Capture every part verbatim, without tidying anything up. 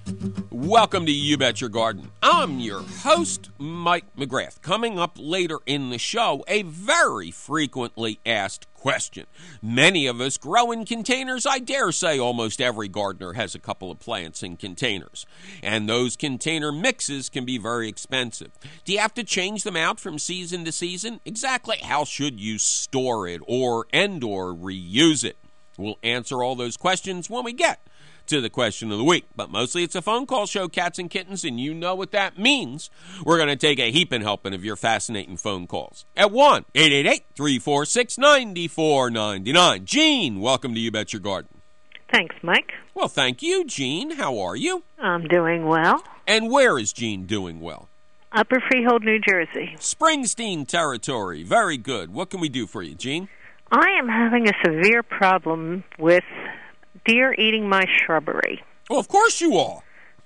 Welcome to You Bet Your Garden. I'm your host, Mike McGrath. Coming up later in the show, a very frequently asked question. Many of us grow in containers. I dare say almost every gardener has a couple of plants in containers. And those container mixes can be very expensive. Do you have to change them out from season to season? Exactly how should you store it or and or reuse it? We'll answer all those questions when we get to the question of the week. But mostly it's a phone call show, cats and kittens, and you know what that means. We're going to take a heaping helping of your fascinating phone calls at one eight eight eight, three four six, nine four nine nine. Gene, welcome to You Bet Your Garden. Thanks, Mike. Well, thank you, Gene. How are you? I'm doing well. And where is Gene doing well? Upper Freehold, New Jersey. Springsteen territory. Very good. What can we do for you, Gene? I am having a severe problem with deer eating my shrubbery. Well, of course you are.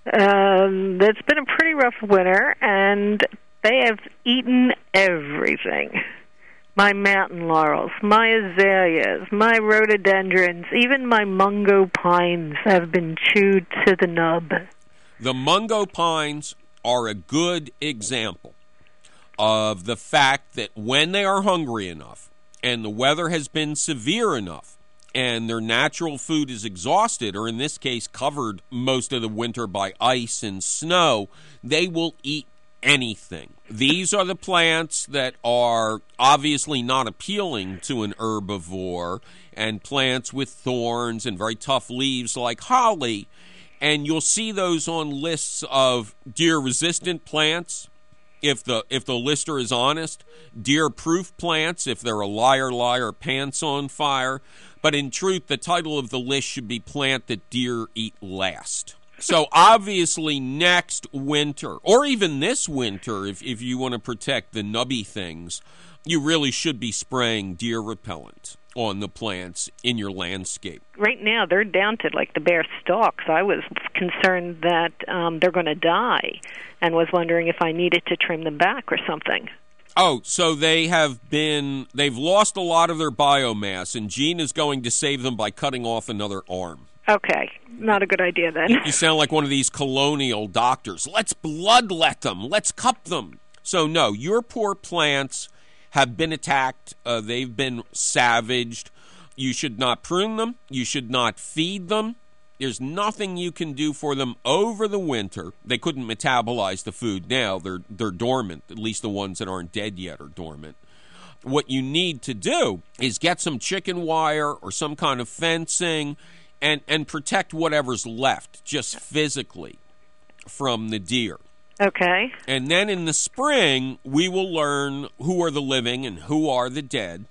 Um, it's been a pretty rough winter, and they have eaten everything. My mountain laurels, my azaleas, my rhododendrons, even my mungo pines have been chewed to the nub. The mungo pines are a good example of the fact that when they are hungry enough and the weather has been severe enough, and their natural food is exhausted, or in this case covered most of the winter by ice and snow, they will eat anything. These are the plants that are obviously not appealing to an herbivore, and plants with thorns and very tough leaves like holly, and you'll see those on lists of deer-resistant plants. If the if the lister is honest, deer-proof plants, if they're a liar, liar, pants on fire. But in truth, the title of the list should be plant that deer eat last. So obviously next winter, or even this winter, if, if you want to protect the nubby things, you really should be spraying deer repellent on the plants in your landscape. Right now, they're down to like the bare stalks. I was concerned that um, they're going to die and was wondering if I needed to trim them back or something. Oh, so they have been, they've lost a lot of their biomass, and Gene is going to save them by cutting off another arm. Okay, not a good idea then. You sound like one of these colonial doctors. Let's bloodlet them. Let's cup them. So no, your poor plants have been attacked. Uh, they've been savaged. You should not prune them. You should not feed them. There's nothing you can do for them over the winter. They couldn't metabolize the food now. They're they're dormant. At least the ones that aren't dead yet are dormant. What you need to do is get some chicken wire or some kind of fencing and, and protect whatever's left just physically from the deer. Okay. And then in the spring, we will learn who are the living and who are the dead.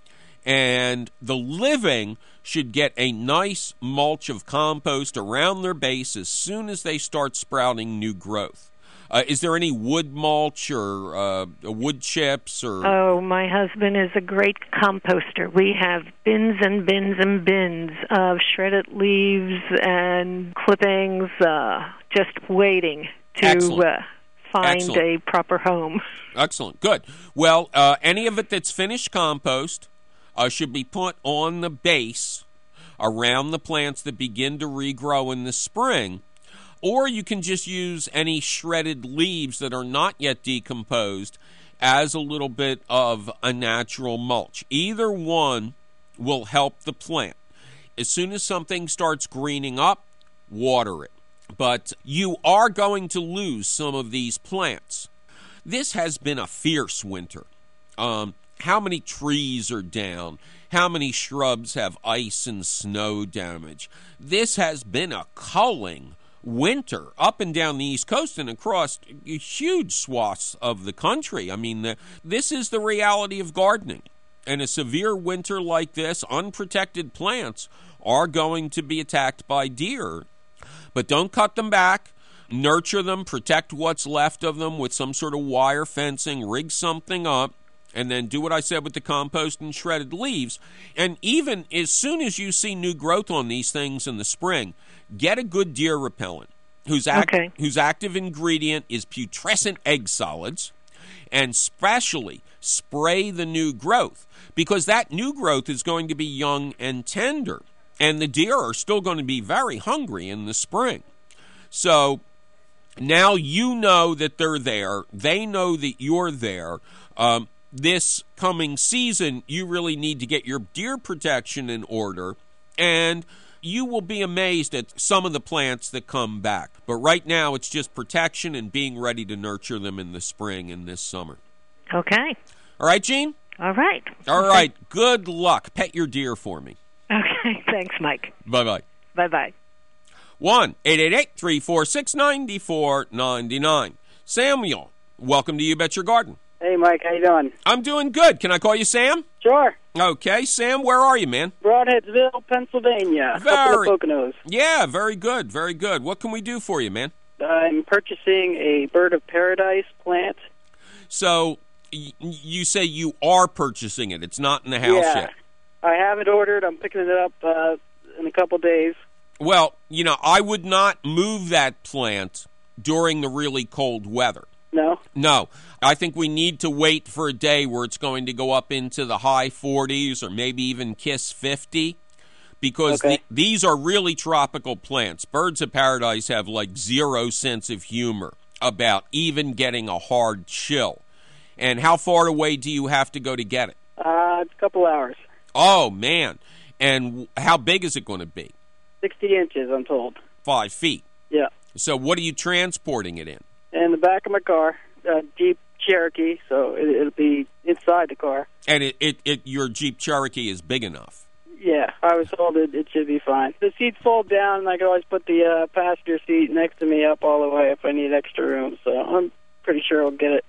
And the living should get a nice mulch of compost around their base as soon as they start sprouting new growth. Uh, is there any wood mulch or uh, wood chips? Or? Oh, my husband is a great composter. We have bins and bins and bins of shredded leaves and clippings, uh, just waiting to uh, find Excellent. a proper home. Excellent. Good. Well, uh, any of it that's finished compost Uh, should be put on the base around the plants that begin to regrow in the spring, or you can just use any shredded leaves that are not yet decomposed as a little bit of a natural mulch. Either one will help the plant. As soon as something starts greening up, water it. But you are going to lose some of these plants. This has been a fierce winter. Um, How many trees are down? How many shrubs have ice and snow damage? This has been a culling winter up and down the East Coast and across huge swaths of the country. I mean, the, this is the reality of gardening. And a severe winter like this, unprotected plants are going to be attacked by deer. But don't cut them back. Nurture them. Protect what's left of them with some sort of wire fencing. Rig something up. And then do what I said with the compost and shredded leaves. And even as soon as you see new growth on these things in the spring, get a good deer repellent whose, act, okay. whose active ingredient is putrescent egg solids, and specially spray the new growth, because that new growth is going to be young and tender, and the deer are still going to be very hungry in the spring. So now you know that they're there. They know that you're there. Um, this coming season, you really need to get your deer protection in order, and you will be amazed at some of the plants that come back. But right now, it's just protection and being ready to nurture them in the spring and this summer. Okay. All right, Jean? All right. All okay. right. Good luck. Pet your deer for me. Okay. Thanks, Mike. Bye-bye. Bye-bye. one eight eight eight, three four six, nine four nine nine. Samuel, welcome to You Bet Your Garden. Hey, Mike. How you doing? I'm doing good. Can I call you Sam? Sure. Okay. Sam, where are you, man? Broadheadsville, Pennsylvania. Very, couple of Poconos. Yeah, very good. Very good. What can we do for you, man? I'm purchasing a bird of paradise plant. So y- you say you are purchasing it. It's not in the house yeah. yet. I have it ordered. I'm picking it up uh, in a couple days. Well, you know, I would not move that plant during the really cold weather. No? No. I think we need to wait for a day where it's going to go up into the high forties or maybe even kiss fifty, because okay. the, these are really tropical plants. Birds of paradise have like zero sense of humor about even getting a hard chill. And how far away do you have to go to get it? Uh, it's a couple hours. Oh, man. And how big is it going to be? sixty inches, I'm told. Five feet. Yeah. So what are you transporting it in? In the back of my car, uh, Jeep Cherokee, so it, it'll be inside the car. And it, it, it your Jeep Cherokee is big enough? Yeah, I was told it, it should be fine. The seats fold down, and I can always put the uh, passenger seat next to me up all the way if I need extra room, so I'm pretty sure I'll get it.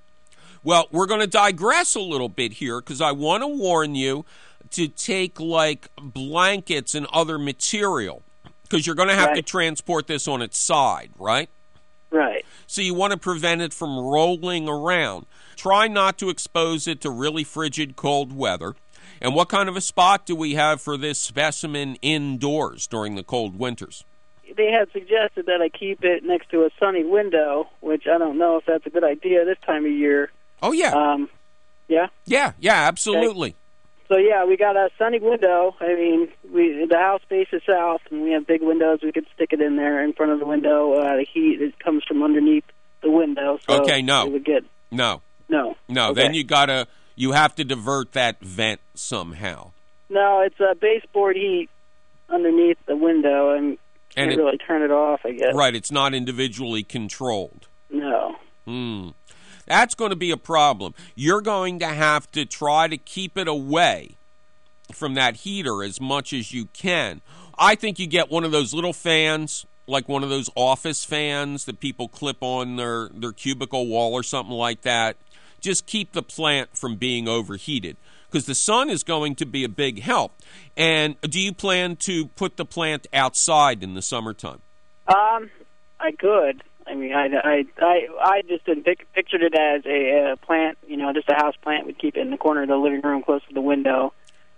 Well, we're going to digress a little bit here because I want to warn you to take, like, blankets and other material because you're going to have right. to transport this on its side, right? Right. So you want to prevent it from rolling around. Try not to expose it to really frigid cold weather. And what kind of a spot do we have for this specimen indoors during the cold winters? They had suggested that I keep it next to a sunny window, which I don't know if that's a good idea this time of year. Oh, yeah. Um, yeah? Yeah, yeah, absolutely. Okay. So, yeah, we got a sunny window. I mean, we the house faces south, and we have big windows. We could stick it in there in front of the window. Uh, the heat it comes from underneath the window. So okay, no. It would get, no. No. No, okay. then you got to, you have to divert that vent somehow. No, it's a baseboard heat underneath the window, and And can't it, really turn it off, I guess. Right, it's not individually controlled. No. Hmm. That's going to be a problem. You're going to have to try to keep it away from that heater as much as you can. I think you get one of those little fans, like one of those office fans that people clip on their, their cubicle wall or something like that. Just keep the plant from being overheated because the sun is going to be a big help. And do you plan to put the plant outside in the summertime? Um, I could. I mean, I, I, I, I just didn't pic- pictured it as a, a plant, you know, just a house plant. We'd keep it in the corner of the living room close to the window.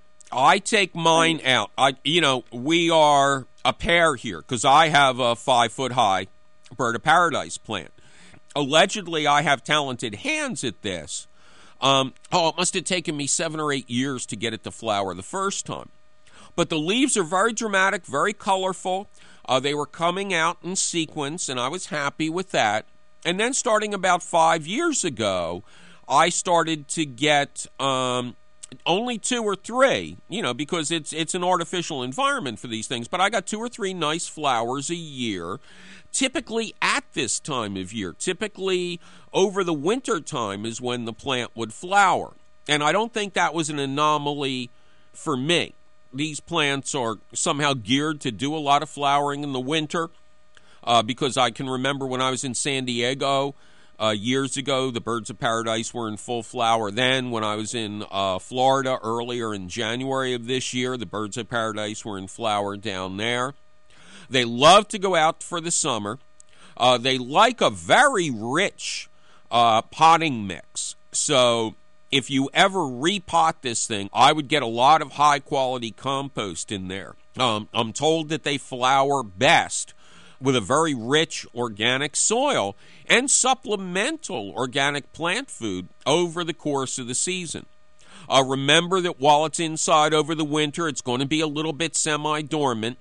I take mine out. I, you know, we are a pair here because I have a five-foot-high bird of paradise plant. Allegedly, I have talented hands at this. Um, oh, it must have taken me seven or eight years to get it to flower the first time. But the leaves are very dramatic, very colorful. Uh, they were coming out in sequence, and I was happy with that. And then starting about five years ago, I started to get um, only two or three, you know, because it's it's an artificial environment for these things. But I got two or three nice flowers a year, typically at this time of year. Typically over the winter time is when the plant would flower. And I don't think that was an anomaly for me. These plants are somehow geared to do a lot of flowering in the winter uh, because I can remember when I was in San Diego uh, years ago, the birds of paradise were in full flower then. When I was in uh, Florida earlier in January of this year, the birds of paradise were in flower down there. They love to go out for the summer. Uh, they like a very rich uh, potting mix. So if you ever repot this thing, I would get a lot of high-quality compost in there. Um, I'm told that they flower best with a very rich organic soil and supplemental organic plant food over the course of the season. Uh, remember that while it's inside over the winter, it's going to be a little bit semi-dormant.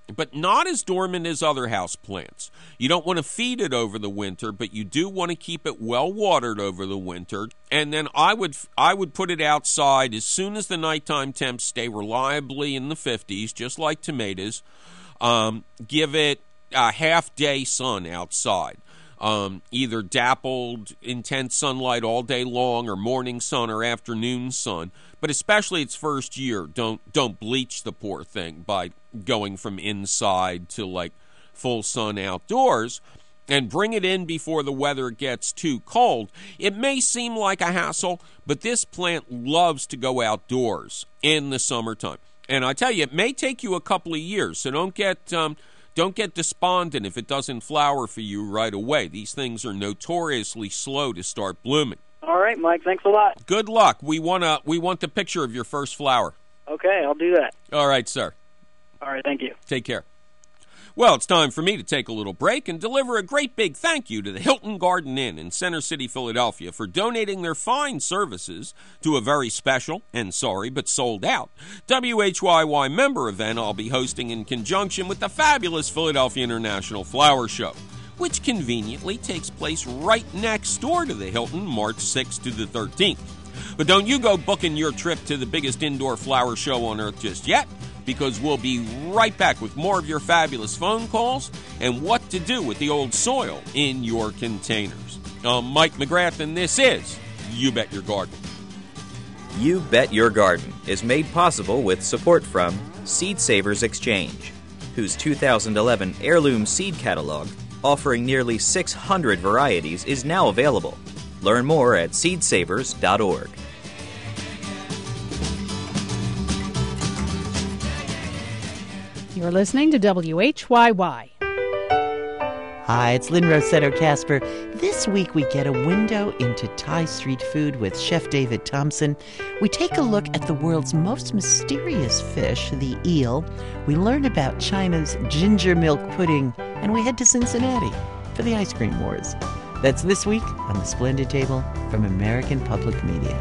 but not as dormant as other house plants. You don't want to feed it over the winter, but you do want to keep it well watered over the winter. And then I would I would put it outside as soon as the nighttime temps stay reliably in the fifties, just like tomatoes. Um, give it a half-day sun outside. Um, either dappled, intense sunlight all day long, or morning sun or afternoon sun. But especially its first year, don't don't bleach the poor thing by going from inside to like full sun outdoors, and bring it in before the weather gets too cold. It may seem like a hassle, but this plant loves to go outdoors in the summertime. And I tell you, it may take you a couple of years, so don't get um, don't get despondent if it doesn't flower for you right away. These things are notoriously slow to start blooming. All right, Mike, thanks a lot. Good luck. We want a, we want the picture of your first flower. Okay, I'll do that. All right, sir. All right, thank you. Take care. Well, it's time for me to take a little break and deliver a great big thank you to the Hilton Garden Inn in Center City, Philadelphia, for donating their fine services to a very special, and sorry, but sold out, W H Y Y member event I'll be hosting in conjunction with the fabulous Philadelphia International Flower Show, which conveniently takes place right next door to the Hilton, March sixth to the thirteenth. But don't you go booking your trip to the biggest indoor flower show on earth just yet, because we'll be right back with more of your fabulous phone calls and what to do with the old soil in your containers. I'm Mike McGrath, and this is You Bet Your Garden. You Bet Your Garden is made possible with support from Seed Savers Exchange, whose two thousand eleven heirloom seed catalog, offering nearly six hundred varieties, is now available. Learn more at seed savers dot org. You're listening to W H Y Y. Hi, it's Lynn Rossetto Casper. This week we get a window into Thai street food with Chef David Thompson. We take a look at the world's most mysterious fish, the eel. We learn about China's ginger milk pudding, and we head to Cincinnati for the ice cream wars. That's this week on the Splendid Table from American Public Media.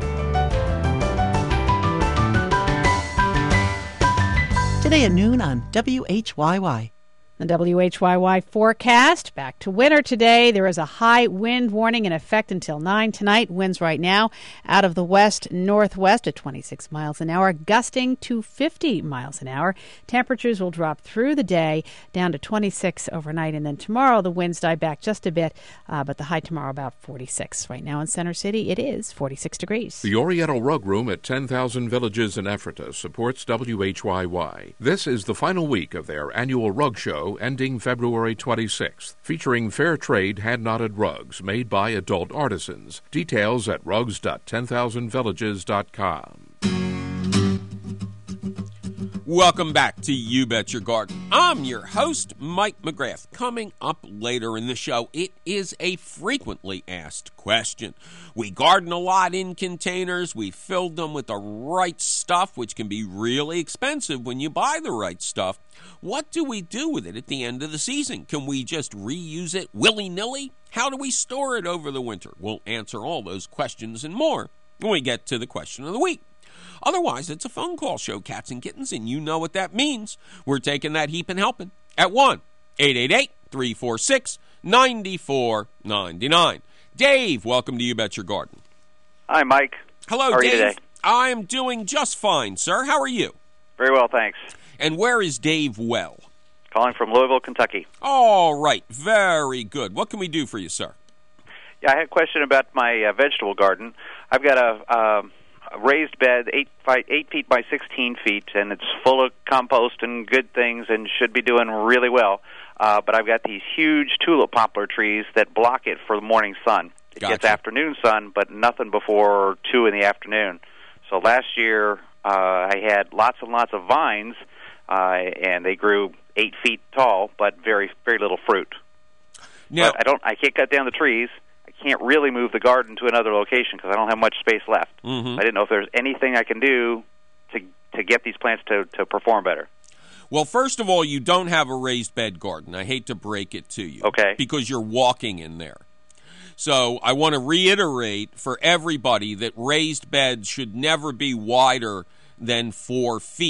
Today at noon on W H Y Y. The W H Y Y forecast, back to winter today. There is a high wind warning in effect until nine tonight. Winds right now out of the west-northwest at twenty-six miles an hour, gusting to fifty miles an hour. Temperatures will drop through the day down to twenty-six overnight, and then tomorrow the winds die back just a bit, uh, but the high tomorrow about forty-six. Right now in Center City, it is forty-six degrees. The Oriental Rug Room at ten thousand Villages in Ephrata supports W H Y Y. This is the final week of their annual rug show, ending February twenty-sixth, featuring fair trade hand-knotted rugs made by adult artisans. Details at rugs dot ten thousand villages dot com. Welcome back to You Bet Your Garden. I'm your host, Mike McGrath. Coming up later in the show, it is a frequently asked question. We garden a lot in containers. We filled them with the right stuff, which can be really expensive when you buy the right stuff. What do we do with it at the end of the season? Can we just reuse it willy-nilly? How do we store it over the winter? We'll answer all those questions and more when we get to the question of the week. Otherwise, it's a phone call show, cats and kittens, and you know what that means. We're taking that heap and helping at one eight eight eight, three four six, nine four nine nine. Dave, welcome to You Bet Your Garden. Hi, Mike. Hello, How are Dave. you today? I'm doing just fine, sir. How are you? Very well, thanks. And where is Dave Well? Calling from Louisville, Kentucky. All right. Very good. What can we do for you, sir? Yeah, I had a question about my uh, vegetable garden. I've got a, uh, a raised bed, eight, five, eight feet by sixteen feet, and it's full of compost and good things and should be doing really well. Uh, but I've got these huge tulip poplar trees that block it for the morning sun. It Gotcha. gets afternoon sun, but nothing before two in the afternoon. So last year uh, I had lots and lots of vines, uh, and they grew eight feet tall, but very very little fruit. Now, But I don't. I can't cut down the trees. I can't really move the garden to another location because I don't have much space left. mm-hmm. I didn't know if there's anything I can do to to get these plants to, to perform better. Well, first of all, you don't have a raised bed garden. I hate to break it to you. Okay. Because you're walking in there. So I want to reiterate for everybody that raised beds should never be wider than four feet.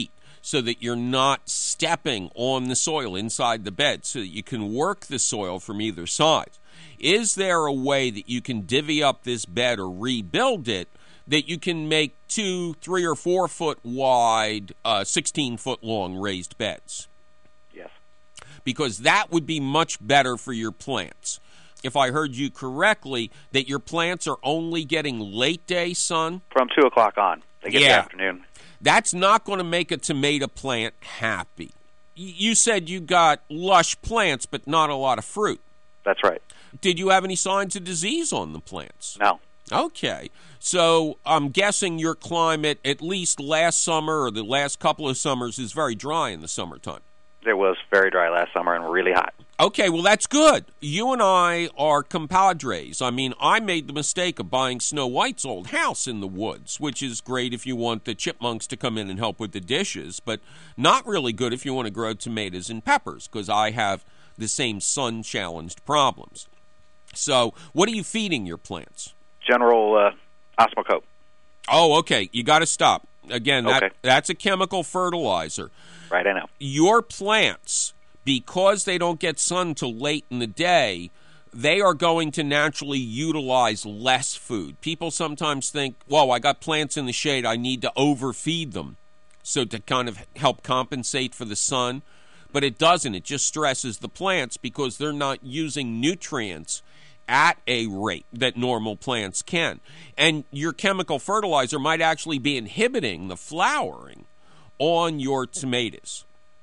so that you're not stepping on the soil inside the bed, so that you can work the soil from either side. Is there a way that you can divvy up this bed or rebuild it that you can make two, three, or four foot wide, uh, sixteen foot long raised beds? Yes. Because that would be much better for your plants. If I heard you correctly, that your plants are only getting late day sun? From two o'clock on. They get yeah. the afternoon. That's not going to make a tomato plant happy. You said you got lush plants, but not a lot of fruit. That's right. Did you have any signs of disease on the plants? No. Okay. So I'm guessing your climate, at least last summer or the last couple of summers, is very dry in the summertime. It was very dry last summer and really hot. Okay, well, that's good. You and I are compadres. I mean, I made the mistake of buying Snow White's old house in the woods, which is great if you want the chipmunks to come in and help with the dishes, but not really good if you want to grow tomatoes and peppers, because I have the same sun-challenged problems. So what are you feeding your plants? General uh, Osmocote. Oh, okay. You got to stop. Again, that, okay. that's a chemical fertilizer. Right, I know. Your plants, because they don't get sun till late in the day, they are going to naturally utilize less food. People sometimes think, whoa, I got plants in the shade, I need to overfeed them, so to kind of help compensate for the sun. But it doesn't. It just stresses the plants because they're not using nutrients at a rate that normal plants can. And your chemical fertilizer might actually be inhibiting the flowering on your tomatoes.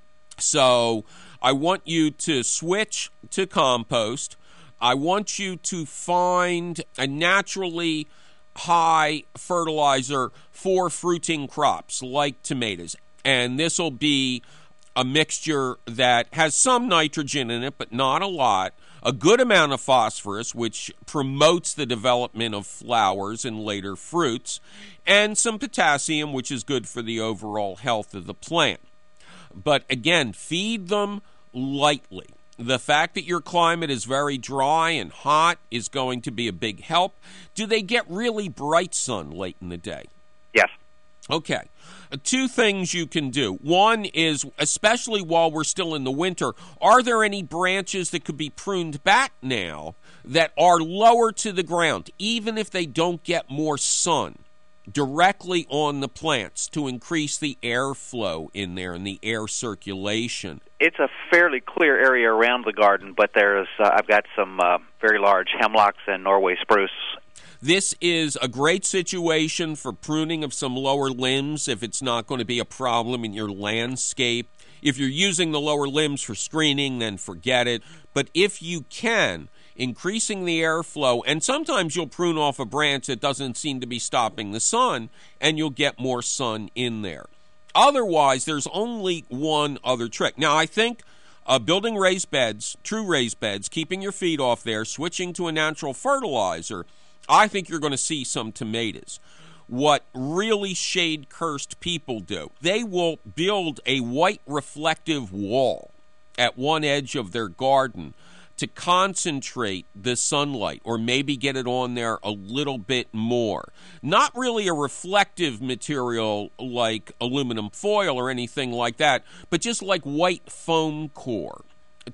So I want you to switch to compost. I want you to find a naturally high fertilizer for fruiting crops like tomatoes. And this will be a mixture that has some nitrogen in it, but not a lot. A good amount of phosphorus, which promotes the development of flowers and later fruits, and some potassium, which is good for the overall health of the plant. But again, feed them lightly. The fact that your climate is very dry and hot is going to be a big help. Do they get really bright sun late in the day? Yes. Okay. Two things you can do. One is, especially while we're still in the winter, are there any branches that could be pruned back now that are lower to the ground, even if they don't get more sun directly on the plants, to increase the airflow in there and the air circulation? It's a fairly clear area around the garden, but there's uh, I've got some uh, very large hemlocks and Norway spruce. This is a great situation for pruning of some lower limbs if it's not going to be a problem in your landscape. If you're using the lower limbs for screening, then forget it. But if you can, increasing the airflow, and sometimes you'll prune off a branch that doesn't seem to be stopping the sun, and you'll get more sun in there. Otherwise, there's only one other trick. Now, I think uh, building raised beds, true raised beds, keeping your feet off there, switching to a natural fertilizer, I think you're going to see some tomatoes. What really shade-cursed people do, they will build a white reflective wall at one edge of their garden to concentrate the sunlight, or maybe get it on there a little bit more. Not really a reflective material like aluminum foil or anything like that, but just like white foam core,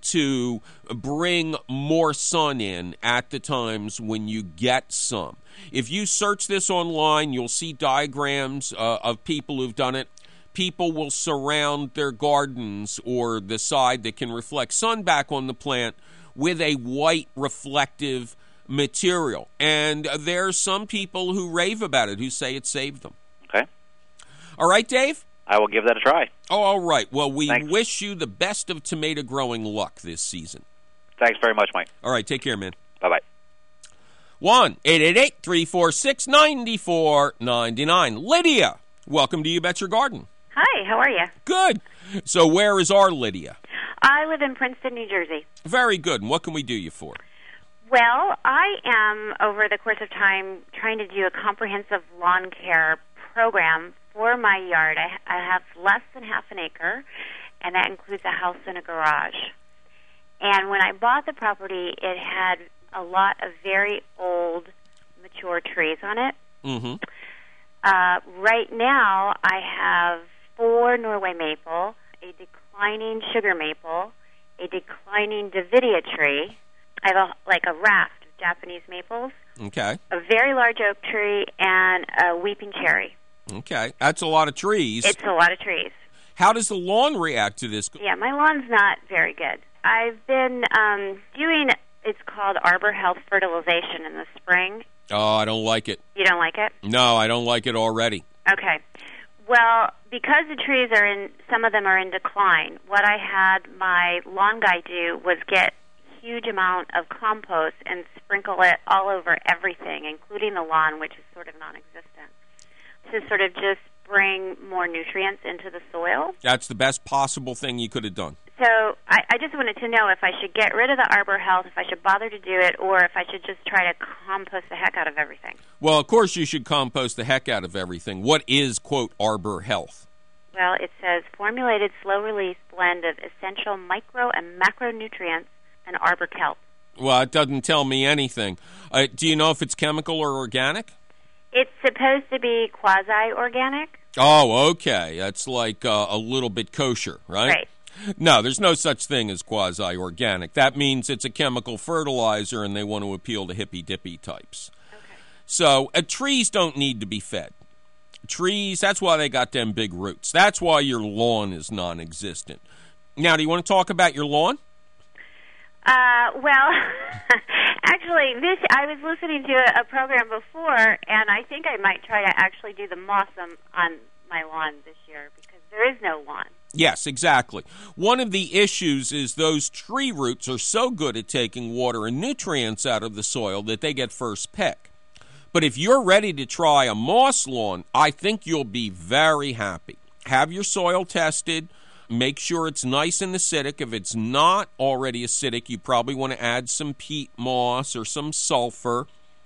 to bring more sun in at the times when you get some. If you search this online, you'll see diagrams uh, of people who've done it. People will surround their gardens or the side that can reflect sun back on the plant with a white reflective material. And there's some people who rave about it, who say it saved them. Okay. All right, Dave? I will give that a try. Oh, all right. Well, we Thanks. wish you the best of tomato growing luck this season. Thanks very much, Mike. All right. Take care, man. Bye-bye. one eight eight eight, three four six, nine four nine nine. Lydia, welcome to You Bet Your Garden. Hi, how are you? Good. So where is our Lydia? I live in Princeton, New Jersey. Very good. And what can we do you for? Well, I am, over the course of time, trying to do a comprehensive lawn care program for my yard. I, I have less than half an acre, and that includes a house and a garage. And when I bought the property, it had a lot of very old, mature trees on it. Mm-hmm. Uh, right now, I have four Norway maple, a declining sugar maple, a declining Davidia tree. I have a, like a raft of Japanese maples, Okay. a very large oak tree, and a weeping cherry. Okay. That's a lot of trees. It's a lot of trees. How does the lawn react to this? Yeah, my lawn's not very good. I've been um, doing, it's called Arbor Health fertilization in the spring. Oh, I don't like it. You don't like it? No, I don't like it already. Okay. Well, because the trees are in, some of them are in decline, what I had my lawn guy do was get a huge amount of compost and sprinkle it all over everything, including the lawn, which is sort of non-existent, to sort of just bring more nutrients into the soil. That's the best possible thing you could have done. So I, I just wanted to know if I should get rid of the Arbor Health, if I should bother to do it, or if I should just try to compost the heck out of everything. Well, of course you should compost the heck out of everything. What is, quote, Arbor Health? Well, it says formulated slow-release blend of essential micro and macronutrients and arbor kelp. Well, it doesn't tell me anything. Uh, do you know if it's chemical or organic? It's supposed to be quasi-organic. Oh, okay. That's like uh, a little bit kosher, right? Right. No, there's no such thing as quasi-organic. That means it's a chemical fertilizer, and they want to appeal to hippy-dippy types. Okay. So uh, trees don't need to be fed. Trees, that's why they got them big roots. That's why your lawn is non-existent. Now, do you want to talk about your lawn? Uh, well, actually, this I was listening to a, a program before, and I think I might try to actually do the moss on, on my lawn this year because there is no lawn. Yes, exactly. One of the issues is those tree roots are so good at taking water and nutrients out of the soil that they get first pick. But if you're ready to try a moss lawn, I think you'll be very happy. Have your soil tested. Make sure it's nice and acidic. If it's not already acidic, you probably want to add some peat moss or some sulfur,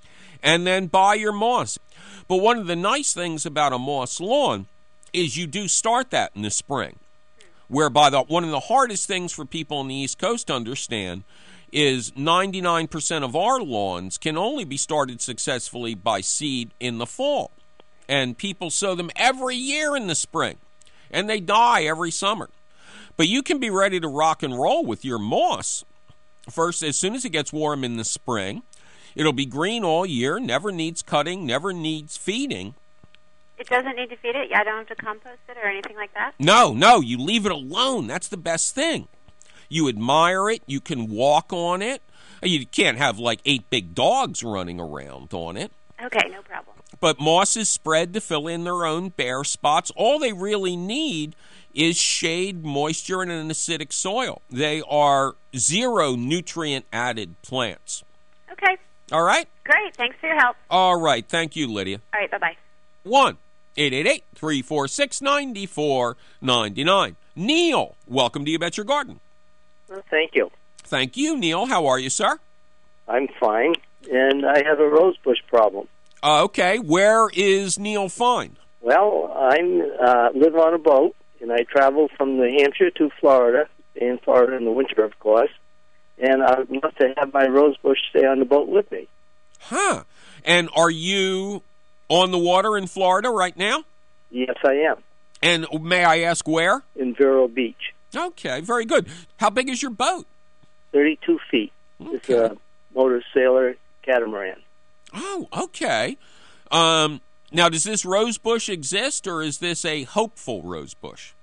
and then buy your moss. But one of the nice things about a moss lawn is you do start that in the spring, whereby the, one of the hardest things for people on the East Coast to understand is ninety-nine percent of our lawns can only be started successfully by seed in the fall. And people sow them every year in the spring, and they die every summer. But you can be ready to rock and roll with your moss. First, as soon as it gets warm in the spring, it'll be green all year, never needs cutting, never needs feeding. It doesn't need to feed it? I don't have to compost it or anything like that? No, no, you leave it alone. That's the best thing. You admire it. You can walk on it. You can't have like eight big dogs running around on it. Okay, no problem. But moss is spread to fill in their own bare spots. All they really need is shade, moisture, and an acidic soil. They are zero nutrient added plants. Okay. All right? Great. Thanks for your help. All right. Thank you, Lydia. All right. Bye-bye. one eight eight eight, three four six, nine four nine nine. Neil, welcome to You Bet Your Garden. Well, thank you. Thank you, Neil. How are you, sir? I'm fine, and I have a rosebush problem. Uh, okay. Where is Neil fine? Well, I'm uh, live on a boat, and I travel from New Hampshire to Florida, in Florida in the winter, of course, and I would love to have my rosebush stay on the boat with me. Huh. And are you on the water in Florida right now? Yes, I am. And may I ask where? In Vero Beach. Okay, very good. How big is your boat? thirty-two feet. Okay. It's a motor sailor catamaran. Oh, okay. Um, now, does this rosebush exist, or is this a hopeful rosebush?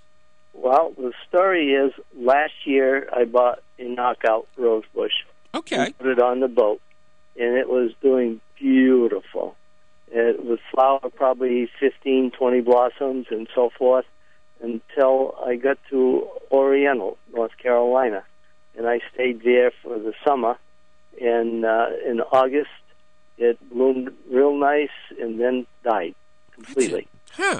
Well, the story is last year I bought a knockout rosebush. Okay. And put it on the boat, and it was doing beautiful. It would flower probably fifteen, twenty blossoms and so forth until I got to Oriental, North Carolina. And I stayed there for the summer. And uh, in August, it bloomed real nice and then died completely. Huh.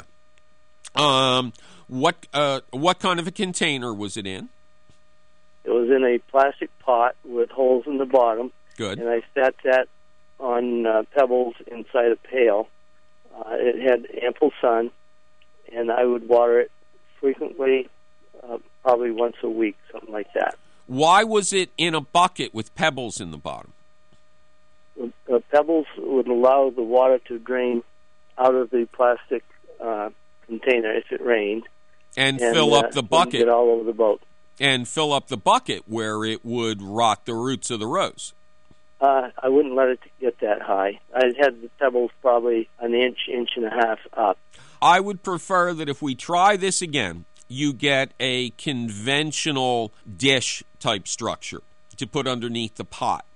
Um, what uh, what kind of a container was it in? It was in a plastic pot with holes in the bottom. Good. And I sat that on uh, pebbles inside a pail. Uh, it had ample sun, and I would water it frequently, uh, probably once a week, something like that. Why was it in a bucket with pebbles in the bottom? The pebbles would allow the water to drain out of the plastic uh, container if it rained. And, and fill up uh, the bucket. Get all over the boat. And fill up the bucket where it would rot the roots of the rose. Uh, I wouldn't let it get that high. I had the pebbles probably an inch, inch and a half up. I would prefer that if we try this again, you get a conventional dish-type structure to put underneath the pot.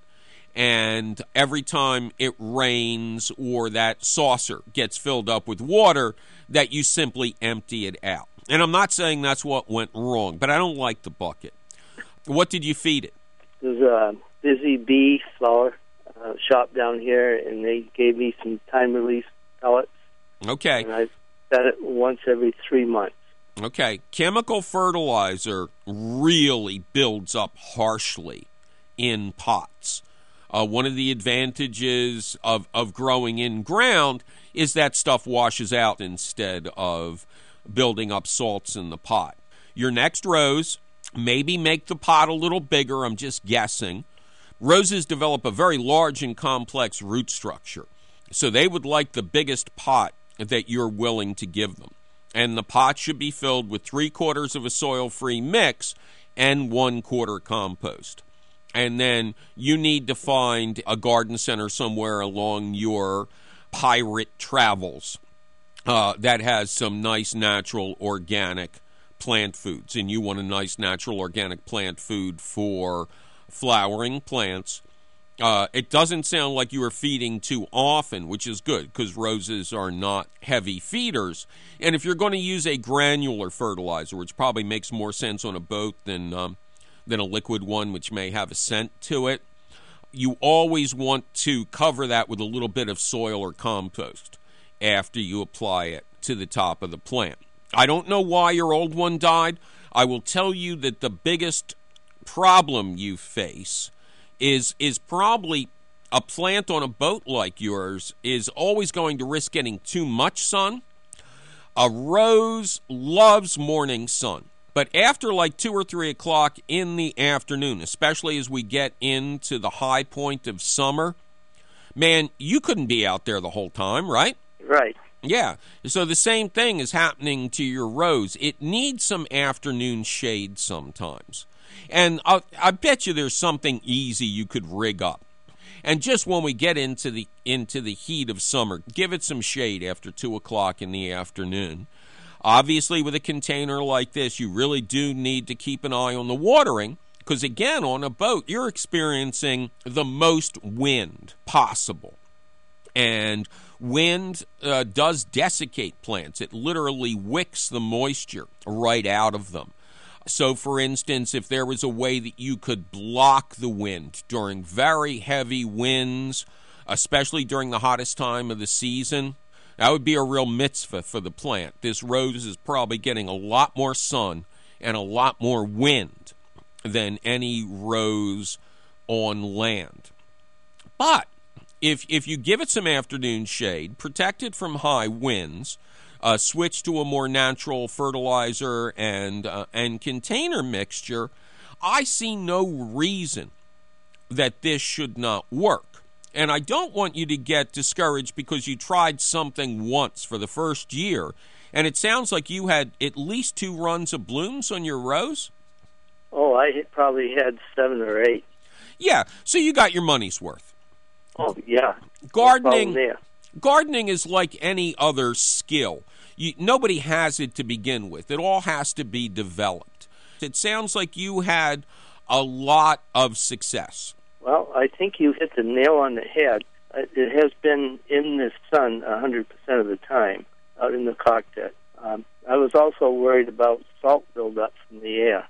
And every time it rains or that saucer gets filled up with water, that you simply empty it out. And I'm not saying that's what went wrong, but I don't like the bucket. What did you feed it? There's a Busy Bee flower uh, shop down here, and they gave me some time-release pellets. Okay. And I fed it once every three months. Okay. Chemical fertilizer really builds up harshly in pots. Uh, one of the advantages of, of growing in ground is that stuff washes out instead of building up salts in the pot. Your next rose, maybe make the pot a little bigger, I'm just guessing. Roses develop a very large and complex root structure, so they would like the biggest pot that you're willing to give them. And the pot should be filled with three-quarters of a soil-free mix and one-quarter compost. And then you need to find a garden center somewhere along your pirate travels uh, that has some nice natural organic plant foods. And you want a nice natural organic plant food for flowering plants. Uh, it doesn't sound like you are feeding too often, which is good because roses are not heavy feeders. And if you're going to use a granular fertilizer, which probably makes more sense on a boat than um, than a liquid one, which may have a scent to it, you always want to cover that with a little bit of soil or compost after you apply it to the top of the plant. I don't know why your old one died. I will tell you that the biggest problem you face is is probably a plant on a boat like yours is always going to risk getting too much sun. A rose loves morning sun, but after like two or three o'clock in the afternoon, especially as we get into the high point of summer, man, you couldn't be out there the whole time, right? Right. Yeah. So the same thing is happening to your rose. It needs some afternoon shade sometimes. And I, I bet you there's something easy you could rig up. And just when we get into the into the heat of summer, give it some shade after two o'clock in the afternoon. Obviously, with a container like this, you really do need to keep an eye on the watering, because, again, on a boat, you're experiencing the most wind possible. And wind uh, does desiccate plants. It literally wicks the moisture right out of them. So, for instance, if there was a way that you could block the wind during very heavy winds, especially during the hottest time of the season, that would be a real mitzvah for the plant. This rose is probably getting a lot more sun and a lot more wind than any rose on land. But if if you give it some afternoon shade, protect it from high winds, Uh, switch to a more natural fertilizer and uh, and container mixture, I see no reason that this should not work. And I don't want you to get discouraged because you tried something once for the first year, and it sounds like you had at least two runs of blooms on your rose. Oh, I probably had seven or eight. Yeah, so you got your money's worth. Oh, yeah. Gardening. No problem there. Gardening is like any other skill. You, nobody has it to begin with. It all has to be developed. It sounds like you had a lot of success. Well, I think you hit the nail on the head. It has been in the sun one hundred percent of the time out in the cockpit. Um, I was also worried about salt buildup from the air.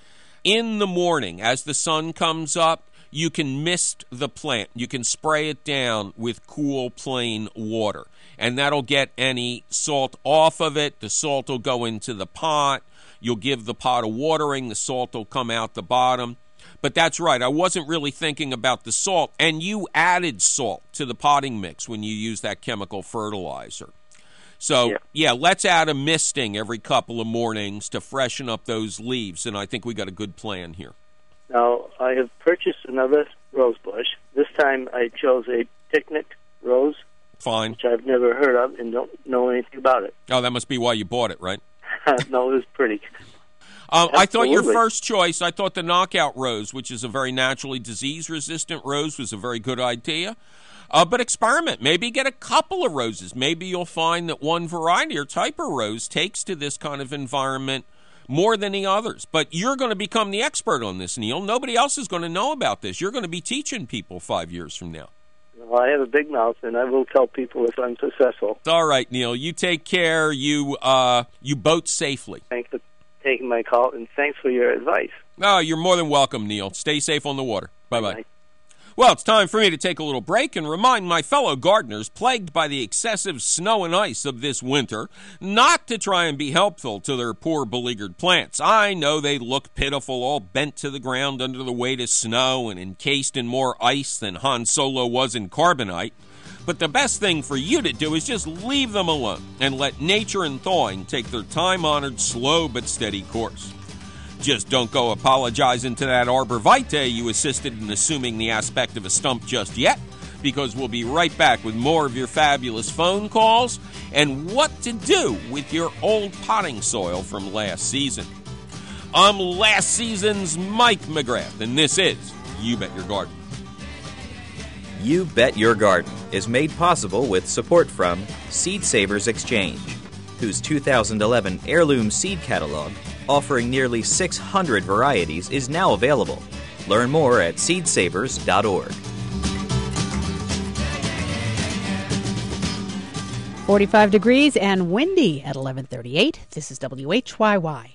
In the morning, as the sun comes up, you can mist the plant. You can spray it down with cool, plain water, and that'll get any salt off of it. The salt will go into the pot. You'll give the pot a watering. The salt will come out the bottom. But that's right. I wasn't really thinking about the salt, and you added salt to the potting mix when you use that chemical fertilizer. So, yeah. yeah, let's add a misting every couple of mornings to freshen up those leaves, and I think we got a good plan here. Now, I have purchased another rose bush. This time I chose a picnic rose. Fine. which I've never heard of and don't know anything about it. Oh, that must be why you bought it, right? No, it was pretty. Um, I thought your Absolutely. first choice, I thought the knockout rose, which is a very naturally disease-resistant rose, was a very good idea. Uh, but experiment. Maybe get a couple of roses. Maybe you'll find that one variety or type of rose takes to this kind of environment more than the others. But you're going to become the expert on this, Neil. Nobody else is going to know about this. You're going to be teaching people five years from now. Well, I have a big mouth, and I will tell people if I'm successful. All right, Neil. You take care. You uh, you boat safely. Thanks for taking my call, and thanks for your advice. Oh, you're more than welcome, Neil. Stay safe on the water. Bye-bye. Bye. Well, it's time for me to take a little break and remind my fellow gardeners plagued by the excessive snow and ice of this winter not to try and be helpful to their poor beleaguered plants. I know they look pitiful, all bent to the ground under the weight of snow and encased in more ice than Han Solo was in carbonite. But the best thing for you to do is just leave them alone and let nature and thawing take their time-honored, slow but steady course. Just don't go apologizing to that arborvitae you assisted in assuming the aspect of a stump just yet, because we'll be right back with more of your fabulous phone calls and what to do with your old potting soil from last season. I'm last season's Mike McGrath, and this is You Bet Your Garden. You Bet Your Garden is made possible with support from Seed Savers Exchange, whose two thousand eleven heirloom seed catalog, offering nearly six hundred varieties, is now available. Learn more at seed savers dot org. forty-five degrees and windy at eleven thirty-eight. This is W H Y Y.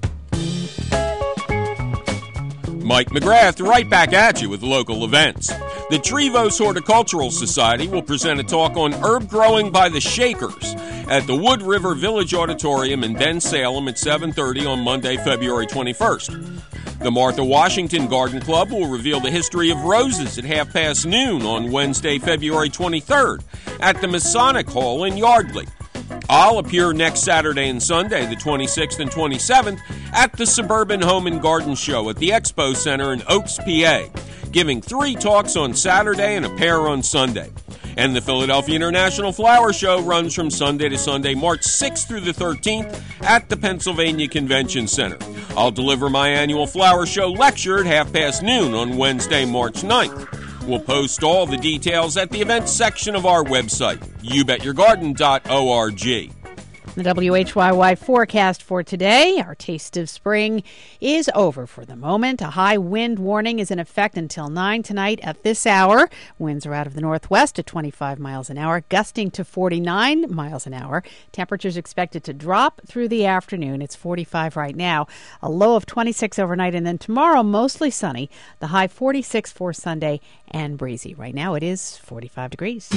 Mike McGrath right back at you with local events. The Trevose Horticultural Society will present a talk on herb growing by the Shakers at the Wood River Village Auditorium in Bensalem at seven thirty on Monday, February twenty-first. The Martha Washington Garden Club will reveal the history of roses at half past noon on Wednesday, February twenty-third at the Masonic Hall in Yardley. I'll appear next Saturday and Sunday, the twenty-sixth and twenty-seventh, at the Suburban Home and Garden Show at the Expo Center in Oaks, P A, giving three talks on Saturday and a pair on Sunday. And the Philadelphia International Flower Show runs from Sunday to Sunday, March sixth through the thirteenth at the Pennsylvania Convention Center. I'll deliver my annual flower show lecture at half past noon on Wednesday, March ninth. We'll post all the details at the events section of our website, you bet your garden dot org. The W H Y Y forecast for today, our taste of spring is over for the moment. A high wind warning is in effect until nine tonight at this hour. Winds are out of the northwest at twenty-five miles an hour, gusting to forty-nine miles an hour. Temperatures expected to drop through the afternoon. It's forty-five right now. A low of twenty-six overnight, and then tomorrow mostly sunny. The high forty-six for Sunday and breezy. Right now it is forty-five degrees.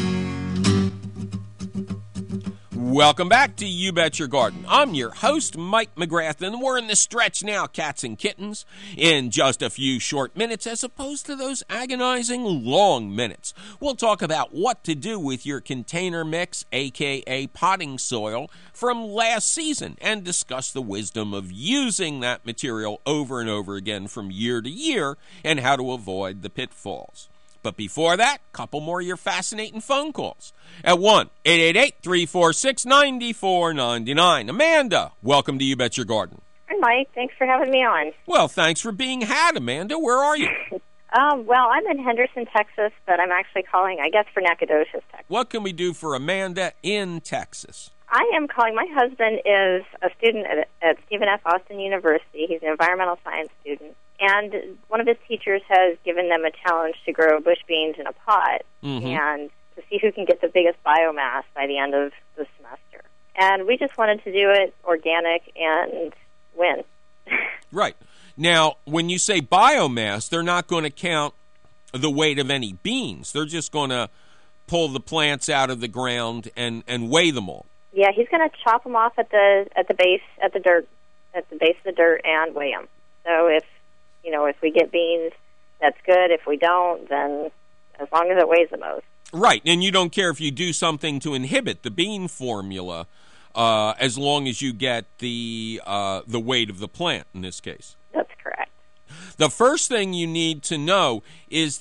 Welcome back to You Bet Your Garden. I'm your host, Mike McGrath, and we're in the stretch now, cats and kittens, in just a few short minutes, as opposed to those agonizing long minutes. We'll talk about what to do with your container mix, aka potting soil, from last season, and discuss the wisdom of using that material over and over again from year to year, and how to avoid the pitfalls. But before that, a couple more of your fascinating phone calls at one eight eight eight, three four six, nine four nine nine. Amanda, welcome to You Bet Your Garden. Hi, Mike. Thanks for having me on. Well, thanks for being had, Amanda. Where are you? um, well, I'm in Henderson, Texas, but I'm actually calling, I guess, for Nacogdoches, Texas. What can we do for Amanda in Texas? I am calling. My husband is a student at, at Stephen F. Austin University. He's an environmental science student. And one of his teachers has given them a challenge to grow bush beans in a pot mm-hmm. and to see who can get the biggest biomass by the end of the semester. And we just wanted to do it organic and win. Right. Now, when you say biomass, they're not going to count the weight of any beans. They're just going to pull the plants out of the ground and, and weigh them all. Yeah, he's going to chop them off at the at the base at the dirt at the base of the dirt and weigh them. So if you know if we get beans, that's good. If we don't, then as long as it weighs the most. Right, and you don't care if you do something to inhibit the bean formula, uh, as long as you get the uh, the weight of the plant in this case. That's correct. The first thing you need to know is that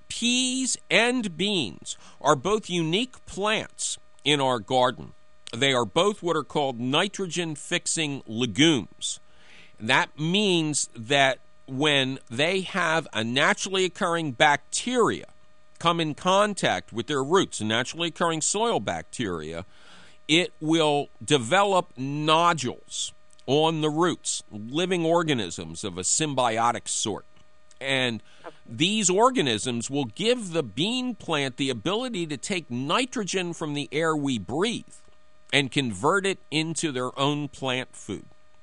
Peas and beans are both unique plants in our garden. They are both what are called nitrogen-fixing legumes. That means that when they have a naturally occurring bacteria come in contact with their roots, a naturally occurring soil bacteria, it will develop nodules on the roots, living organisms of a symbiotic sort. And these organisms will give the bean plant the ability to take nitrogen from the air we breathe and convert it into their own plant food.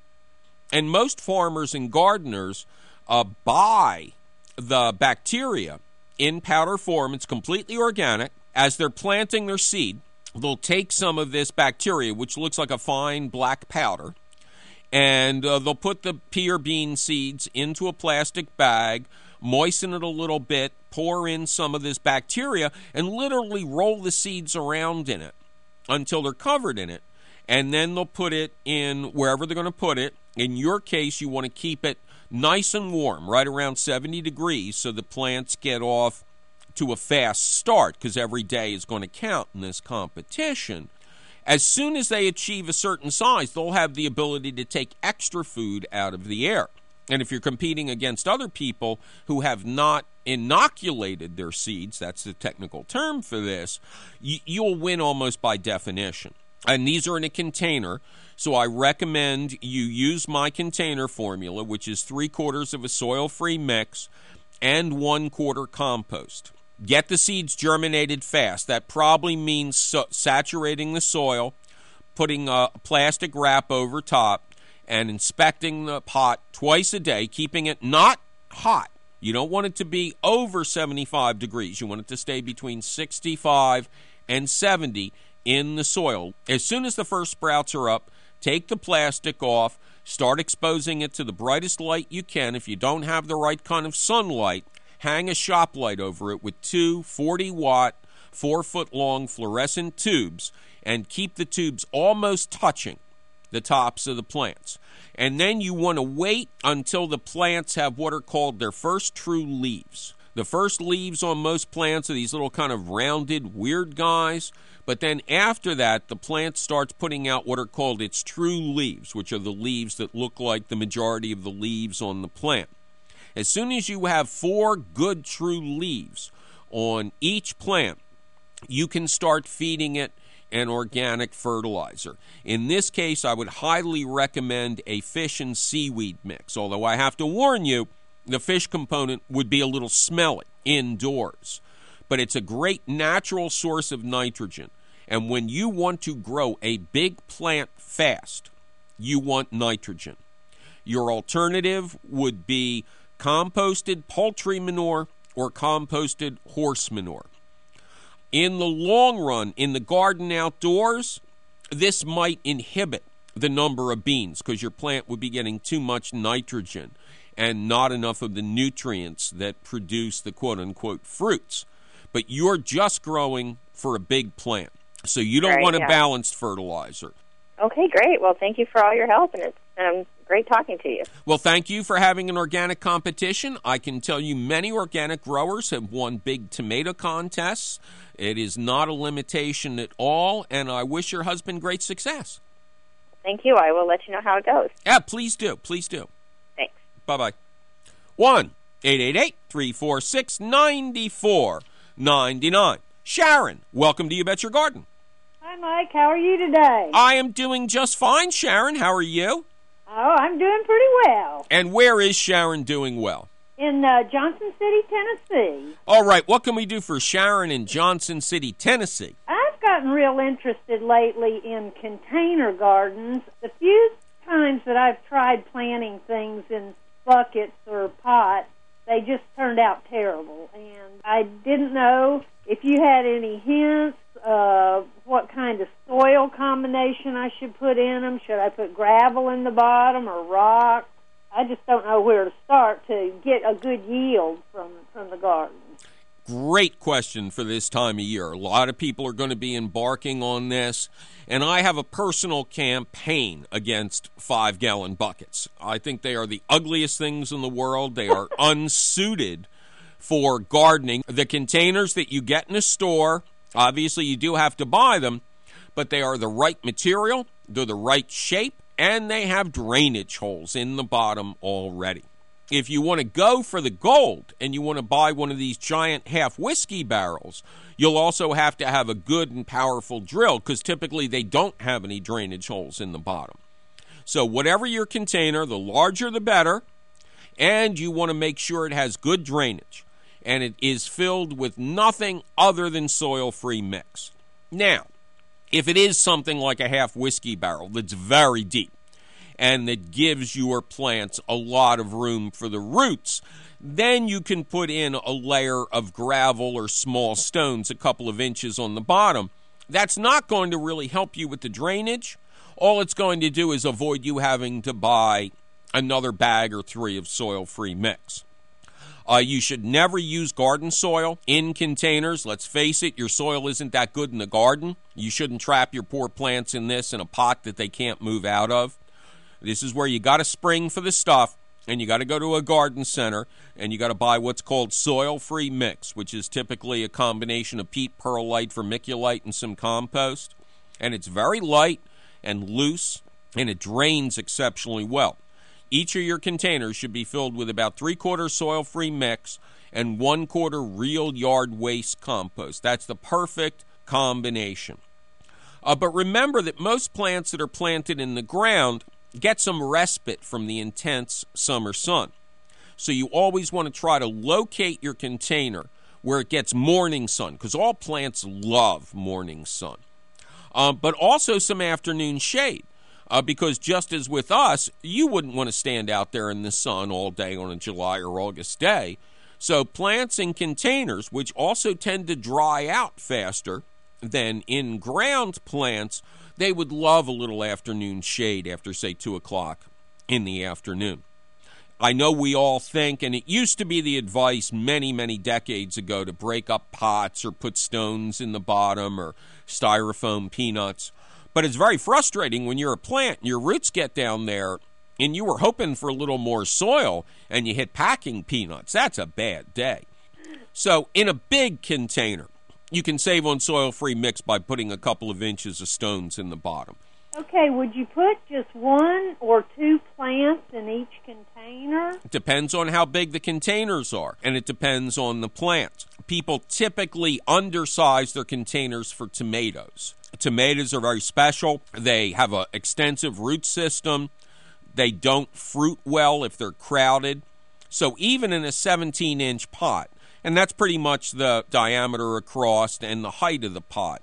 And most farmers and gardeners uh, buy the bacteria in powder form. It's completely organic. As they're planting their seed, they'll take some of this bacteria, which looks like a fine black powder, and uh, they'll put the pea or bean seeds into a plastic bag, moisten it a little bit, pour in some of this bacteria, and literally roll the seeds around in it until they're covered in it. And then they'll put it in wherever they're going to put it. In your case, you want to keep it nice and warm, right around seventy degrees, so the plants get off to a fast start, because every day is going to count in this competition. As soon as they achieve a certain size, they'll have the ability to take extra food out of the air. And if you're competing against other people who have not inoculated their seeds, that's the technical term for this, you, you'll win almost by definition. And these are in a container, so I recommend you use my container formula, which is three quarters of a soil-free mix and one quarter compost. Get the seeds germinated fast. That probably means so- saturating the soil, putting a plastic wrap over top, and inspecting the pot twice a day, keeping it not hot. You don't want it to be over seventy-five degrees. You want it to stay between sixty-five and seventy in the soil. As soon as the first sprouts are up, take the plastic off, start exposing it to the brightest light you can. If you don't have the right kind of sunlight, hang a shop light over it with two forty-watt, four-foot-long fluorescent tubes, and keep the tubes almost touching the tops of the plants. And then you want to wait until the plants have what are called their first true leaves. The first leaves on most plants are these little kind of rounded, weird guys. But then after that, the plant starts putting out what are called its true leaves, which are the leaves that look like the majority of the leaves on the plant. As soon as you have four good true leaves on each plant, you can start feeding it an organic fertilizer. In this case, I would highly recommend a fish and seaweed mix, although I have to warn you, the fish component would be a little smelly indoors. But it's a great natural source of nitrogen. And when you want to grow a big plant fast, you want nitrogen. Your alternative would be composted poultry manure or composted horse manure. In the long run, in the garden outdoors, this might inhibit the number of beans because your plant would be getting too much nitrogen and not enough of the nutrients that produce the quote-unquote fruits. But you're just growing for a big plant, so you don't Right, want a yeah. balanced fertilizer. Okay, great. Well, thank you for all your help, and it's um, great talking to you. Well, thank you for having an organic competition. I can tell you many organic growers have won big tomato contests. It is not a limitation at all, and I wish your husband great success. Thank you. I will let you know how it goes. Yeah, please do. Please do. Thanks. Bye-bye. one eight eight eight, three four six, nine four nine nine. Sharon, welcome to You Bet Your Garden. Hi, Mike. How are you today? I am doing just fine, Sharon. How are you? Oh, I'm doing pretty well. And where is Sharon doing well? In uh, Johnson City, Tennessee. All right, what can we do for Sharon in Johnson City, Tennessee? I've gotten real interested lately in container gardens. The few times that I've tried planting things in buckets or pots, they just turned out terrible. And I didn't know if you had any hints of what kind of soil combination I should put in them. Should I put gravel in the bottom or rock? I just don't know where to start to get a good yield from, from the garden. Great question for this time of year. A lot of people are going to be embarking on this, and I have a personal campaign against five-gallon buckets. I think they are the ugliest things in the world. They are unsuited for gardening. The containers that you get in a store, obviously you do have to buy them, but they are the right material, they're the right shape, and they have drainage holes in the bottom already. If you want to go for the gold and you want to buy one of these giant half whiskey barrels, you'll also have to have a good and powerful drill, because typically they don't have any drainage holes in the bottom. So whatever your container, the larger the better, and you want to make sure it has good drainage, and it is filled with nothing other than soil-free mix. Now, if it is something like a half whiskey barrel that's very deep and that gives your plants a lot of room for the roots, then you can put in a layer of gravel or small stones a couple of inches on the bottom. That's not going to really help you with the drainage. All it's going to do is avoid you having to buy another bag or three of soil-free mix. Uh, you should never use garden soil in containers. Let's face it, your soil isn't that good in the garden. You shouldn't trap your poor plants in this in a pot that they can't move out of. This is where you got to spring for the stuff, and you got to go to a garden center, and you got to buy what's called soil-free mix, which is typically a combination of peat, perlite, vermiculite, and some compost. And it's very light and loose, and it drains exceptionally well. Each of your containers should be filled with about three-quarters soil-free mix and one-quarter real yard waste compost. That's the perfect combination. Uh, but remember that most plants that are planted in the ground get some respite from the intense summer sun. So you always want to try to locate your container where it gets morning sun, because all plants love morning sun. Uh, but also some afternoon shade. Uh, because just as with us, you wouldn't want to stand out there in the sun all day on a July or August day. So plants in containers, which also tend to dry out faster than in-ground plants, they would love a little afternoon shade after, say, two o'clock in the afternoon. I know we all think, and it used to be the advice many, many decades ago, to break up pots or put stones in the bottom or styrofoam peanuts. But it's very frustrating when you're a plant and your roots get down there and you were hoping for a little more soil and you hit packing peanuts. That's a bad day. So in a big container, you can save on soil-free mix by putting a couple of inches of stones in the bottom. Okay, would you put just one or two plants in each container? It depends on how big the containers are, and it depends on the plant. People typically undersize their containers for tomatoes. Tomatoes are very special. They have an extensive root system. They don't fruit well if they're crowded. So even in a seventeen-inch pot, and that's pretty much the diameter across and the height of the pot,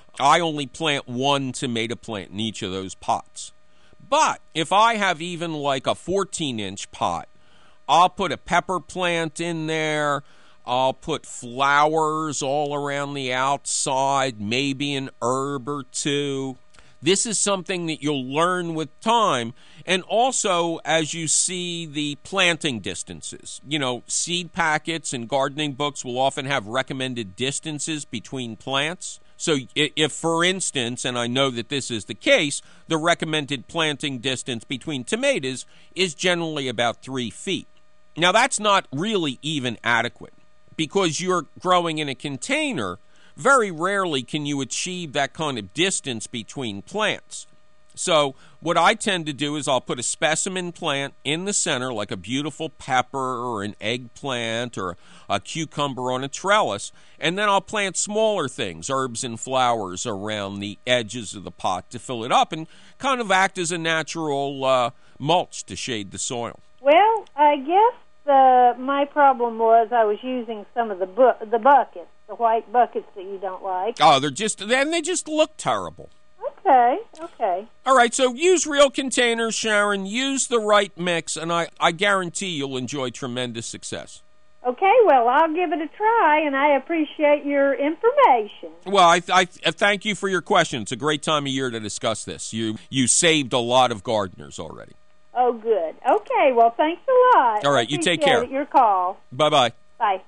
I only plant one tomato plant in each of those pots. But if I have even like a fourteen-inch pot, I'll put a pepper plant in there. I'll put flowers all around the outside, maybe an herb or two. This is something that you'll learn with time, and also as you see the planting distances. You know, seed packets and gardening books will often have recommended distances between plants. So if, for instance, and I know that this is the case, the recommended planting distance between tomatoes is generally about three feet. Now, that's not really even adequate. Because you're growing in a container, very rarely can you achieve that kind of distance between plants. So what I tend to do is I'll put a specimen plant in the center, like a beautiful pepper or an eggplant or a cucumber on a trellis, and then I'll plant smaller things, herbs and flowers, around the edges of the pot to fill it up and kind of act as a natural uh, mulch to shade the soil. Well, I guess the, my problem was I was using some of the bu- the buckets, the white buckets that you don't like. Oh, they're just, then they just look terrible. Okay, okay. All right, so use real containers, Sharon. Use the right mix, and I, I guarantee you'll enjoy tremendous success. Okay, well, I'll give it a try, and I appreciate your information. Well, I, I, I thank you for your question. It's a great time of year to discuss this. You, you saved a lot of gardeners already. Oh, good. Okay, well, thanks a lot. All right, you take care. Your call. Bye-bye. Bye.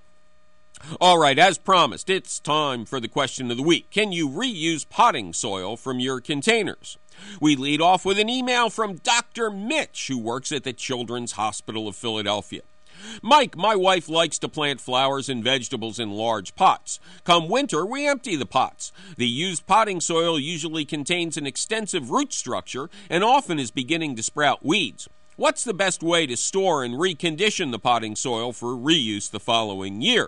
All right, as promised, it's time for the question of the week. Can you reuse potting soil from your containers? We lead off with an email from Doctor Mitch, who works at the Children's Hospital of Philadelphia. Mike, my wife likes to plant flowers and vegetables in large pots. Come winter, we empty the pots. The used potting soil usually contains an extensive root structure and often is beginning to sprout weeds. What's the best way to store and recondition the potting soil for reuse the following year?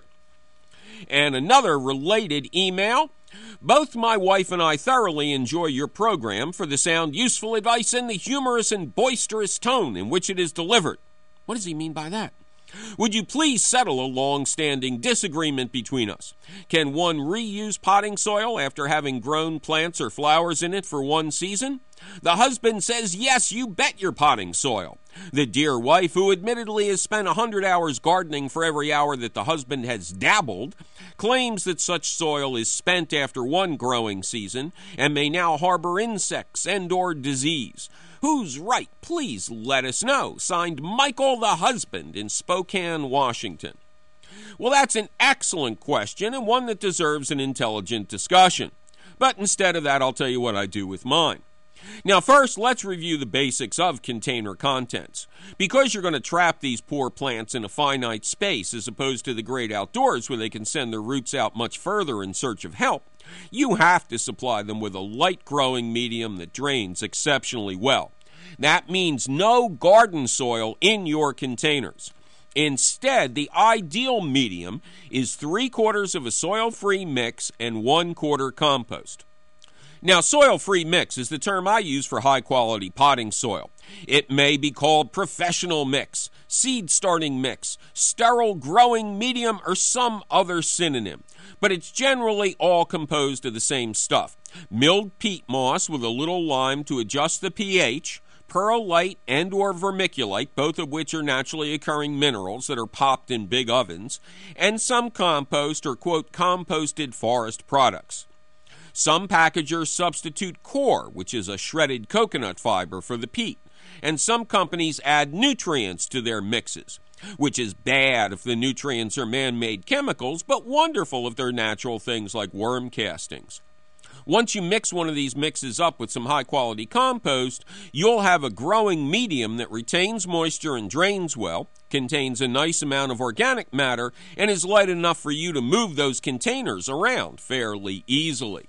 And another related email. Both my wife and I thoroughly enjoy your program for the sound, useful advice, and the humorous and boisterous tone in which it is delivered. What does he mean by that? Would you please settle a long-standing disagreement between us? Can one reuse potting soil after having grown plants or flowers in it for one season? The husband says, yes, you bet your potting soil. The dear wife, who admittedly has spent a hundred hours gardening for every hour that the husband has dabbled, claims that such soil is spent after one growing season and may now harbor insects and or disease. Who's right? Please let us know. Signed, Michael the husband in Spokane, Washington. Well, that's an excellent question and one that deserves an intelligent discussion. But instead of that, I'll tell you what I do with mine. Now, first, let's review the basics of container contents. Because you're going to trap these poor plants in a finite space as opposed to the great outdoors where they can send their roots out much further in search of help, you have to supply them with a light-growing medium that drains exceptionally well. That means no garden soil in your containers. Instead, the ideal medium is three-quarters of a soil-free mix and one-quarter compost. Now, soil-free mix is the term I use for high-quality potting soil. It may be called professional mix, seed-starting mix, sterile growing medium, or some other synonym. But it's generally all composed of the same stuff. Milled peat moss with a little lime to adjust the pH, perlite and or vermiculite, both of which are naturally occurring minerals that are popped in big ovens, and some compost or, quote, composted forest products. Some packagers substitute core, which is a shredded coconut fiber, for the peat, and some companies add nutrients to their mixes, which is bad if the nutrients are man-made chemicals, but wonderful if they're natural things like worm castings. Once you mix one of these mixes up with some high-quality compost, you'll have a growing medium that retains moisture and drains well, contains a nice amount of organic matter, and is light enough for you to move those containers around fairly easily.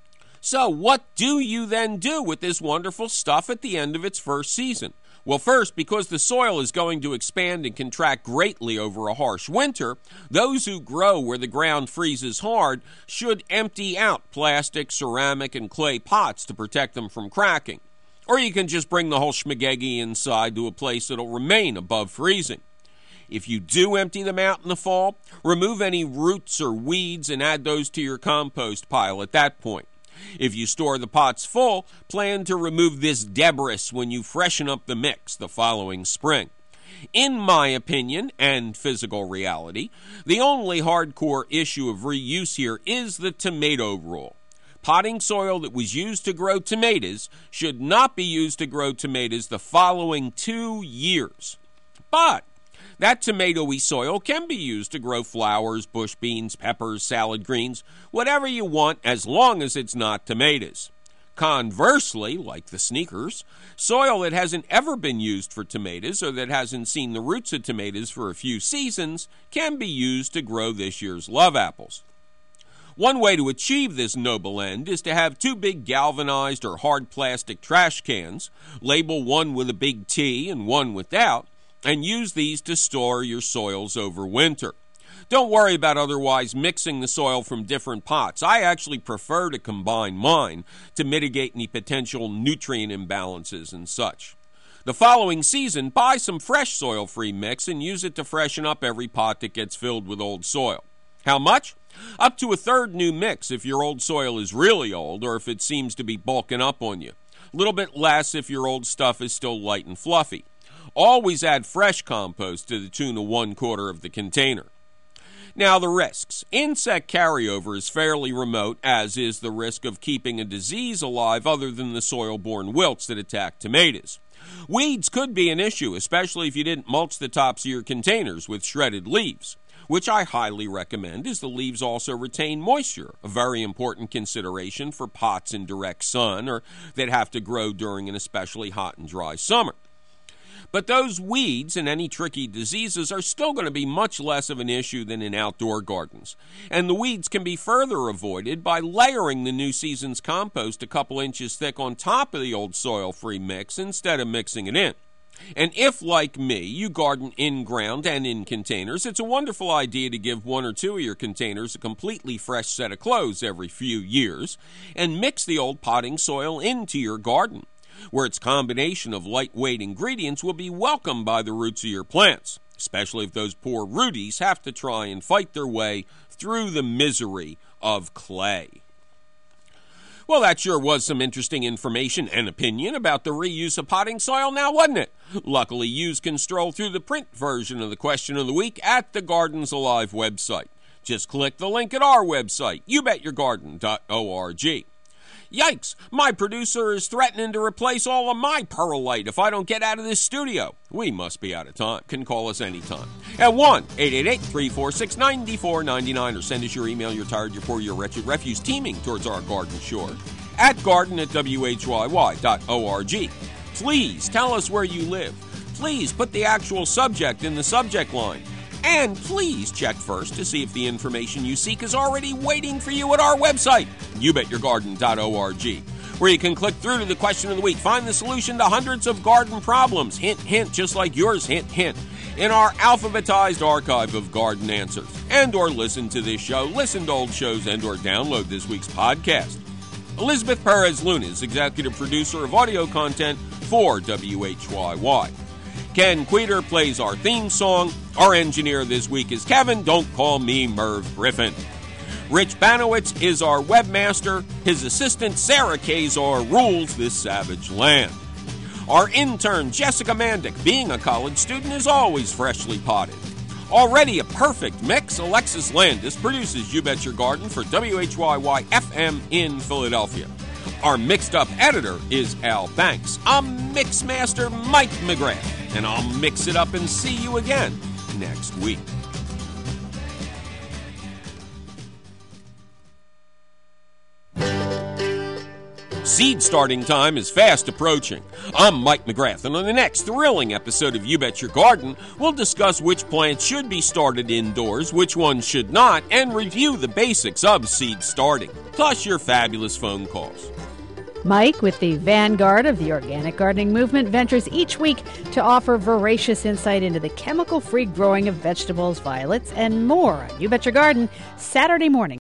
So what do you then do with this wonderful stuff at the end of its first season? Well, first, because the soil is going to expand and contract greatly over a harsh winter, those who grow where the ground freezes hard should empty out plastic, ceramic, and clay pots to protect them from cracking. Or you can just bring the whole schmagegi inside to a place that'll remain above freezing. If you do empty them out in the fall, remove any roots or weeds and add those to your compost pile at that point. If you store the pots full, plan to remove this debris when you freshen up the mix the following spring. In my opinion, and physical reality, the only hardcore issue of reuse here is the tomato rule. Potting soil that was used to grow tomatoes should not be used to grow tomatoes the following two years. But that tomatoey soil can be used to grow flowers, bush beans, peppers, salad greens, whatever you want, as long as it's not tomatoes. Conversely, like the sneakers, soil that hasn't ever been used for tomatoes or that hasn't seen the roots of tomatoes for a few seasons can be used to grow this year's love apples. One way to achieve this noble end is to have two big galvanized or hard plastic trash cans, label one with a big T and one without, and use these to store your soils over winter. Don't worry about otherwise mixing the soil from different pots. I actually prefer to combine mine to mitigate any potential nutrient imbalances and such. The following season, buy some fresh soil-free mix and use it to freshen up every pot that gets filled with old soil. How much? Up to a third new mix if your old soil is really old or if it seems to be bulking up on you. A little bit less if your old stuff is still light and fluffy. Always add fresh compost to the tune of one quarter of the container. Now the risks. Insect carryover is fairly remote, as is the risk of keeping a disease alive other than the soil-borne wilts that attack tomatoes. Weeds could be an issue, especially if you didn't mulch the tops of your containers with shredded leaves, which I highly recommend, as the leaves also retain moisture, a very important consideration for pots in direct sun or that have to grow during an especially hot and dry summer. But those weeds and any tricky diseases are still going to be much less of an issue than in outdoor gardens. And the weeds can be further avoided by layering the new season's compost a couple inches thick on top of the old soil-free mix instead of mixing it in. And if, like me, you garden in-ground and in containers, it's a wonderful idea to give one or two of your containers a completely fresh set of clothes every few years and mix the old potting soil into your garden, where its combination of lightweight ingredients will be welcomed by the roots of your plants, especially if those poor rooties have to try and fight their way through the misery of clay. Well, that sure was some interesting information and opinion about the reuse of potting soil now, wasn't it? Luckily, you can stroll through the print version of the question of the week at the Gardens Alive website. Just click the link at our website, you bet your garden dot org. Yikes, my producer is threatening to replace all of my perlite if I don't get out of this studio. We must be out of time. Can call us anytime at one eight eight eight, three four six, nine four nine nine or send us your email, you're tired, you're poor, you're wretched refuse teeming towards our garden shore at garden at w h y y dot org. Please tell us where you live. Please put the actual subject in the subject line. And please check first to see if the information you seek is already waiting for you at our website, you bet your garden dot org, where you can click through to the question of the week, find the solution to hundreds of garden problems, hint, hint, just like yours, hint, hint, in our alphabetized archive of garden answers, and or listen to this show, listen to old shows, and or download this week's podcast. Elizabeth Perez Luna is executive producer of audio content for W H Y Y. Ken Queter plays our theme song. Our engineer this week is Kevin, don't call me Merv Griffin. Rich Banowitz is our webmaster. His assistant, Sarah Kazar, rules this savage land. Our intern, Jessica Mandick, being a college student, is always freshly potted. Already a perfect mix, Alexis Landis produces You Bet Your Garden for W H Y Y F M in Philadelphia. Our mixed-up editor is Al Banks. I'm Mixmaster Mike McGrath. And I'll mix it up and see you again next week. Seed starting time is fast approaching. I'm Mike McGrath, and on the next thrilling episode of You Bet Your Garden, we'll discuss which plants should be started indoors, which ones should not, and review the basics of seed starting, plus your fabulous phone calls. Mike, with the vanguard of the organic gardening movement, ventures each week to offer voracious insight into the chemical-free growing of vegetables, violets, and more on You Bet Your Garden, Saturday morning.